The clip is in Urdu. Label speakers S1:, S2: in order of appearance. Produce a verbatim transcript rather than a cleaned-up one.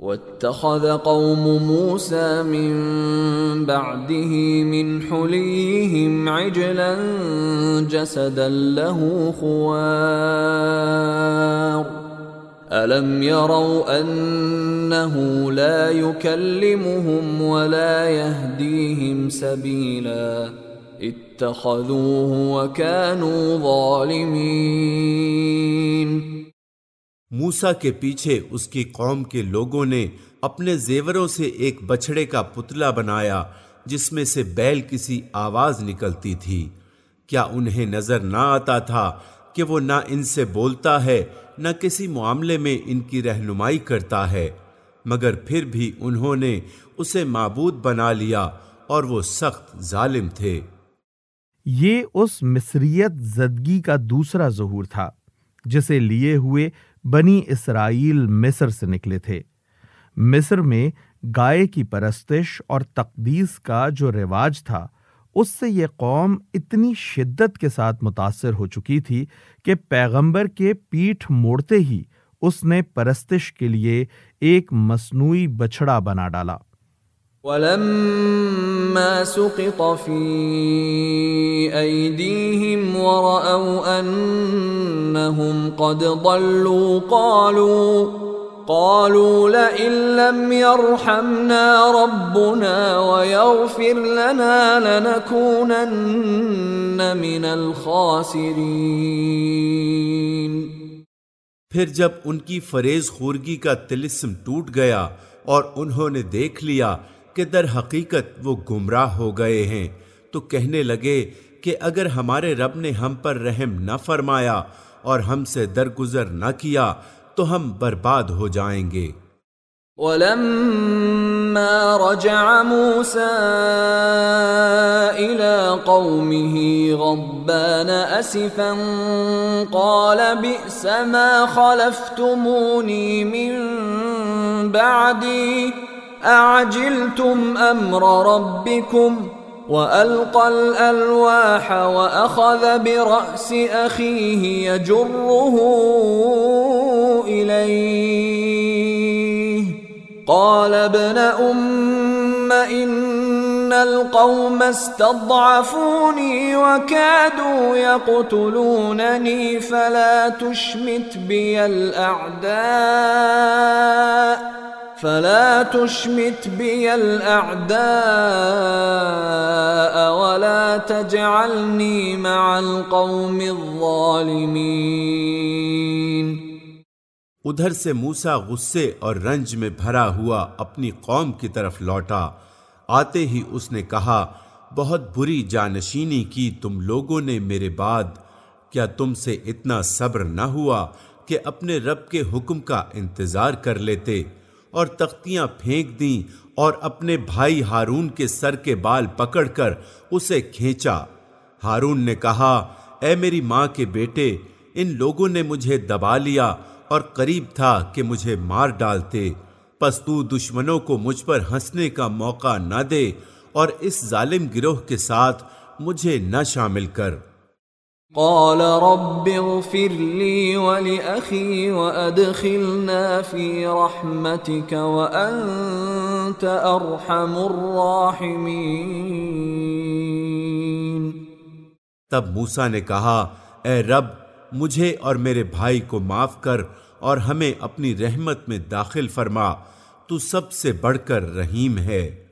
S1: وَاتَّخَذَ قَوْمُ مُوسَى مِن بَعْدِهِ مِنْ حُلِيِّهِمْ عِجْلًا جَسَدًا لَهُ خُوَارٌ أَلَمْ يَرَوْا أَنَّهُ لَا يُكَلِّمُهُمْ وَلَا يَهْدِيهِمْ سَبِيلًا اتَّخَذُوهُ وَكَانُوا ظَالِمِينَ۔
S2: موسیٰ کے پیچھے اس کی قوم کے لوگوں نے اپنے زیوروں سے ایک بچھڑے کا پتلا بنایا جس میں سے بیل کسی آواز نکلتی تھی۔ کیا انہیں نظر نہ آتا تھا کہ وہ نہ ان سے بولتا ہے نہ کسی معاملے میں ان کی رہنمائی کرتا ہے؟ مگر پھر بھی انہوں نے اسے معبود بنا لیا اور وہ سخت ظالم تھے۔
S3: یہ اس مصریت زدگی کا دوسرا ظہور تھا جسے لیے ہوئے بنی اسرائیل مصر سے نکلے تھے۔ مصر میں گائے کی پرستش اور تقدیس کا جو رواج تھا اس سے یہ قوم اتنی شدت کے ساتھ متاثر ہو چکی تھی کہ پیغمبر کے پیٹھ موڑتے ہی اس نے پرستش کے لیے ایک مصنوعی بچھڑا بنا ڈالا۔
S1: وَلَمَّا سُقِطَ فِي أَيْدِيهِمْ وَرَأَوْا أَنَّهُمْ قَدْ ضَلُّوا قَالُوا قَالُوا لَئِن لَّمْ يَرْحَمْنَا رَبُّنَا وَيَغْفِرْ لَنَا لَنَكُونَنَّ مِنَ الْخَاسِرِينَ۔
S2: پھر جب ان کی فریض خورگی کا طلسم ٹوٹ گیا اور انہوں نے دیکھ لیا کہ در حقیقت وہ گمراہ ہو گئے ہیں تو کہنے لگے کہ اگر ہمارے رب نے ہم پر رحم نہ فرمایا اور ہم سے درگزر نہ کیا تو ہم برباد ہو جائیں گے۔
S1: وَلَمَّا رَجَعَ مُوسَىٰ إِلَىٰ قَوْمِهِ غَضْبَانَ أَسِفًا قَالَ بِئْسَ مَا خَلَفْتُمُونِي مِن بَعْدِي أَعَجِلْتُمْ أَمْرَ رَبِّكُمْ وَأَلْقَى الْأَلْوَاحَ وَأَخَذَ بِرَأْسِ أَخِيهِ يَجُرُّهُ إِلَيْهِ قَالَ ابْنَ أُمَّ إِنَّ الْقَوْمَ اسْتَضْعَفُونِي وَكَادُوا يَقْتُلُونَنِي فَلَا تُشْمِتْ بِيَ الْأَعْدَاءَ فَلَا تُشْمِتْ بِيَ الْأَعْدَاءَ وَلَا تَجْعَلْنِي مَعَ الْقَوْمِ الظَّالِمِينَ۔
S2: ادھر سے موسیٰ غصے اور رنج میں بھرا ہوا اپنی قوم کی طرف لوٹا۔ آتے ہی اس نے کہا، بہت بری جانشینی کی تم لوگوں نے میرے بعد، کیا تم سے اتنا صبر نہ ہوا کہ اپنے رب کے حکم کا انتظار کر لیتے؟ اور تختیاں پھینک دیں اور اپنے بھائی ہارون کے سر کے بال پکڑ کر اسے کھینچا۔ ہارون نے کہا، اے میری ماں کے بیٹے، ان لوگوں نے مجھے دبا لیا اور قریب تھا کہ مجھے مار ڈالتے، پس تو دشمنوں کو مجھ پر ہنسنے کا موقع نہ دے اور اس ظالم گروہ کے ساتھ مجھے نہ شامل کر۔
S1: قال رب اغفر لي ولأخي وأدخلنا في رحمتك وأنت أرحم الراحمين۔
S2: تب موسیٰ نے کہا، اے رب، مجھے اور میرے بھائی کو معاف کر اور ہمیں اپنی رحمت میں داخل فرما، تو سب سے بڑھ کر رحیم ہے۔